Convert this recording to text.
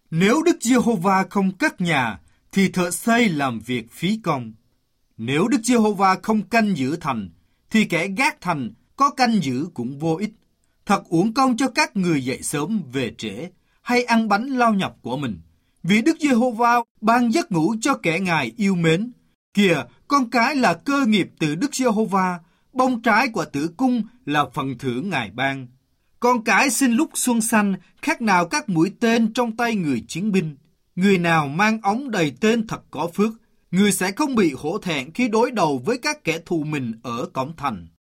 Nếu Đức Giê-hô-va không cất nhà, thì thợ xây làm việc phí công. Nếu Đức Giê-hô-va không canh giữ thành, thì kẻ gác thành có canh giữ cũng vô ích. Thật uổng công cho các người dậy sớm về trễ, hay ăn bánh lao nhọc của mình. Vì Đức Giê-hô-va ban giấc ngủ cho kẻ Ngài yêu mến. Kìa, con cái là cơ nghiệp từ Đức Giê-hô-va, bông trái của tử cung là phần thưởng Ngài ban. Con cái sinh lúc xuân xanh, khác nào các mũi tên trong tay người chiến binh. Người nào mang ống đầy tên thật có phước, người sẽ không bị hổ thẹn khi đối đầu với các kẻ thù mình ở cổng thành.